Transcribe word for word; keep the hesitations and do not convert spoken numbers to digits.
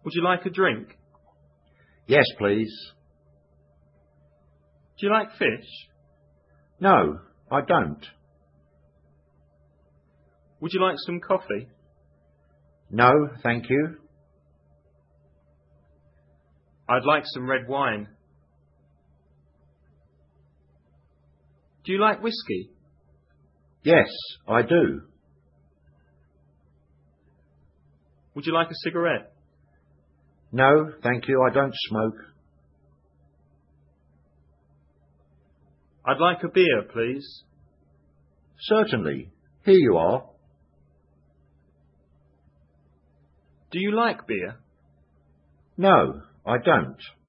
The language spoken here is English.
Would you like a drink? Yes, please. Do you like fish? No, I don't. Would you like some coffee? No, thank you. I'd like some red wine. Do you like whiskey? Yes, I do. Would you like a cigarette? No, thank you, I don't smoke. I'd like a beer, please. Certainly. Here you are. Do you like beer? No, I don't.